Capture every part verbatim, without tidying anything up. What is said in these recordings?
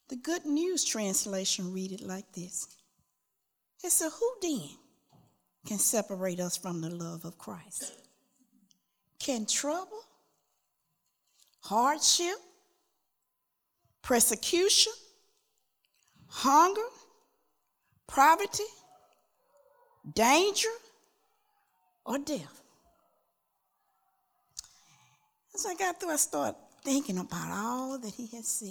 The Good News Translation read it like this. It said, who then can separate us from the love of Christ? Can trouble, hardship, persecution, hunger, poverty, danger, or death? As I got through, I started thinking about all that he had said.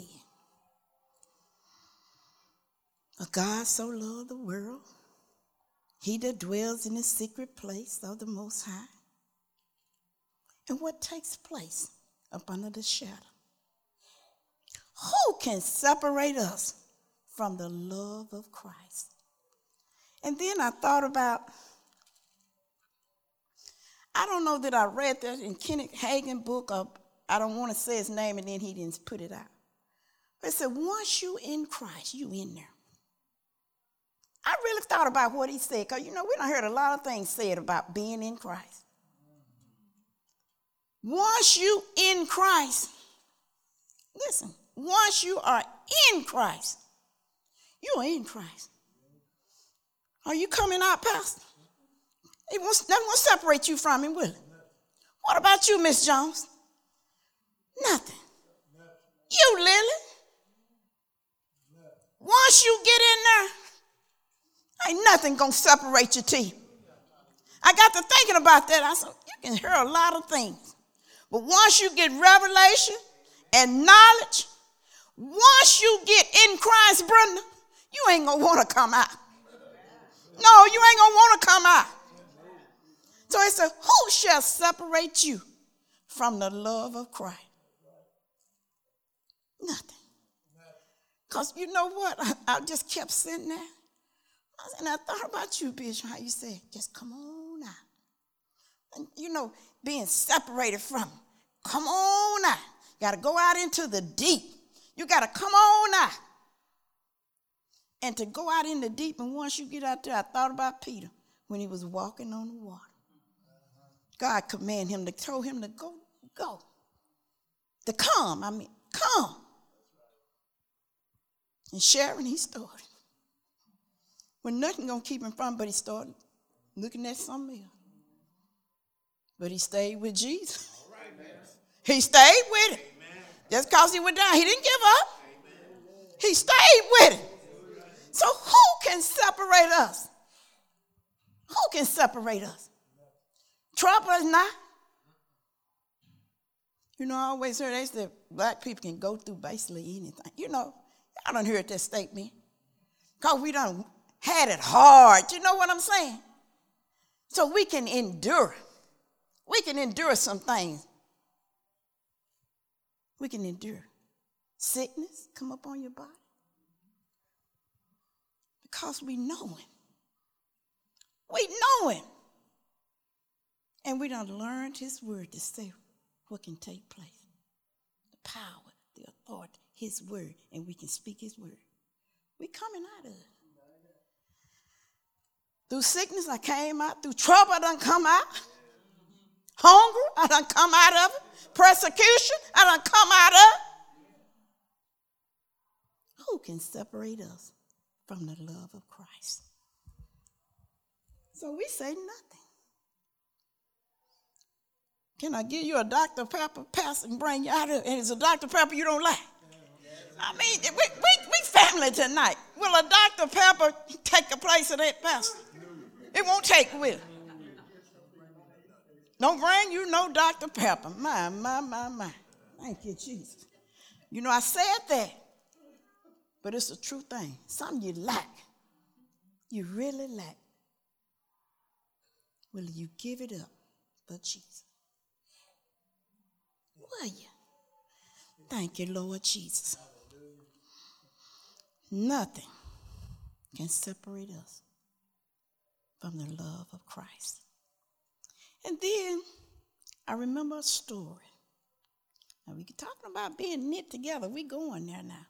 But God so loved the world, he that dwells in the secret place of the Most High. And what takes place up under the shadow? Who can separate us from the love of Christ? And then I thought about, I don't know that I read that in Kenneth Hagin book, or I don't want to say his name and then he didn't put it out. But it said, once you in Christ, you in there. I really thought about what he said, because, you know, we done heard a lot of things said about being in Christ. Once you in Christ, listen, once you are in Christ, you are in Christ. Are you coming out, Pastor? It won't, that won't separate you from him, will it? What about you, Miss Jones? Nothing. You, Lily. Once you get in there, ain't nothing going to separate your teeth. I got to thinking about that. I said, you can hear a lot of things. But once you get revelation and knowledge, once you get in Christ, Brenda, you ain't going to want to come out. No, you ain't going to want to come out. So it said, who shall separate you from the love of Christ? Nothing. Because you know what? I, I just kept sitting there. And I thought about you, Bishop, how you said, just come on out. And, you know, being separated from him. Come on out. Got to go out into the deep. You got to come on out. And to go out in the deep, and once you get out there, I thought about Peter when he was walking on the water. God commanded him to, told him to go, go. To come, I mean, come. And Sharon, he started. When nothing going to keep him from, but he started looking at something else. But he stayed with Jesus. All right, man. He stayed with him. Amen. Just because he went down, he didn't give up. Amen. He stayed with him. So who can separate us? Who can separate us? Trouble is not. You know, I always heard they said black people can go through basically anything. You know, I done heard that statement. Because we done had it hard. You know what I'm saying? So we can endure. We can endure some things. We can endure. Sickness come up on your body. Because we know him. We know him. And we done learned his word to say what can take place. The power, the authority, his word. And we can speak his word. We coming out of it. Through sickness, I came out. Through trouble, I done come out. Hunger, I done come out of it. Persecution, I done come out of it. Who can separate us from the love of Christ? So we say nothing. Can I give you a Doctor Pepper, pass and bring you out of it? And it's a Doctor Pepper you don't like. I mean, we, we, we family tonight. Will a Doctor Pepper take the place of that pastor? It won't take with it. Don't bring you no Doctor Pepper. My, my, my, my. Thank you, Jesus. You know, I said that, but it's a true thing. Something you lack. You really lack. Will you give it up for Jesus? Will you? Thank you, Lord Jesus. Nothing can separate us from the love of Christ. And then I remember a story. Now we talking about being knit together. We going there now.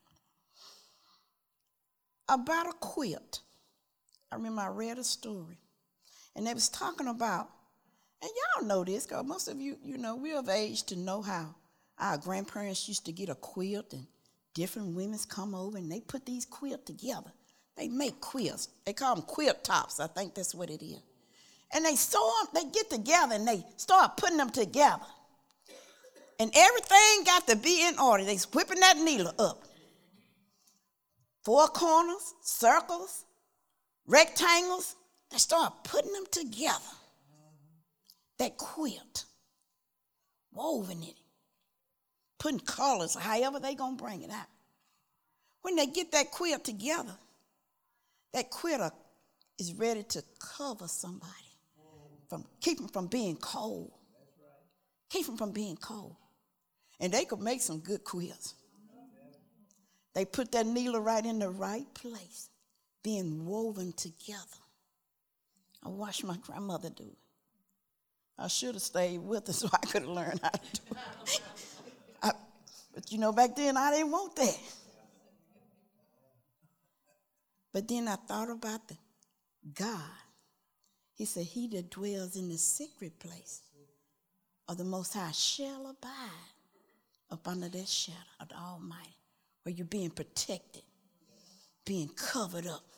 About a quilt. I remember I read a story. And they was talking about, and y'all know this, because most of you, you know, we're of age to know how our grandparents used to get a quilt and different women come over and they put these quilts together. They make quilts. They call them quilt tops. I think that's what it is. And they sew them, they get together and they start putting them together. And everything got to be in order. They whipping that needle up. Four corners, circles, rectangles. They start putting them together. That quilt, woven in it, putting colors, however they gonna bring it out. When they get that quilt together, that quilt is ready to cover somebody, from keep them from being cold. Keep them from being cold. And they could make some good quilts. They put that needle right in the right place, being woven together. I watched my grandmother do it. I should have stayed with her so I could have learned how to do it. I, but you know, back then I didn't want that. But then I thought about the God. He said, he that dwells in the secret place of the Most High shall abide up under that shadow of the Almighty, where you're being protected, being covered up.